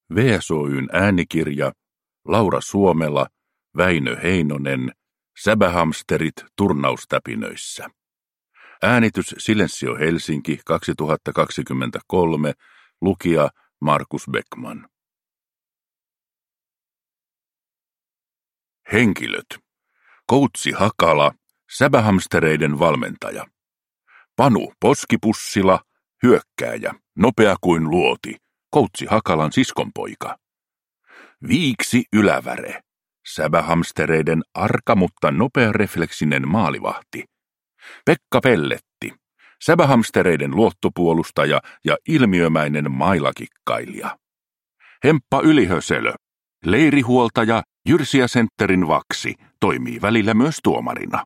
VSOY:n äänikirja, Laura Suomela, Väinö Heinonen, Säbähamsterit turnaustäpinöissä. Äänitys Silensio Helsinki 2023, lukija Markus Beckman. Henkilöt. Koutsi Hakala, Säbähamstereiden valmentaja. Panu Poskipussila, hyökkääjä, nopea kuin luoti, Koutsi Hakalan siskonpoika. Viiksi Yläväre, Säbähamstereiden arka, mutta nopearefleksinen maalivahti. Pekka Pelletti, Säbähamstereiden luottopuolustaja ja ilmiömäinen mailakikkailija. Hemppa Ylihöselö, leirihuoltaja, Jyrsiä Sentterin vaksi, toimii välillä myös tuomarina.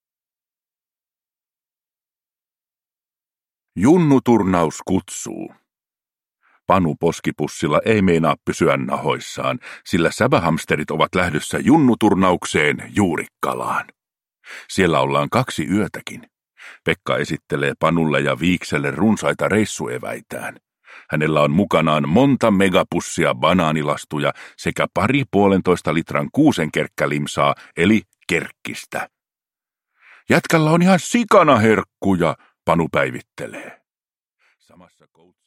Junnuturnaus kutsuu. Panu Poskipussila ei meinaa pysyä nahoissaan, sillä Säbähamsterit ovat lähdössä junnuturnaukseen Juurikkalaan. Siellä ollaan 2 yötäkin. Pekka esittelee Panulle ja Viikselle runsaita reissueväitään. Hänellä on mukanaan monta megapussia banaanilastuja sekä 2,5 litran kuusenkerkkälimsaa eli kerkkistä. Jätkällä on ihan sikana herkkuja, Panu päivittelee. Samassa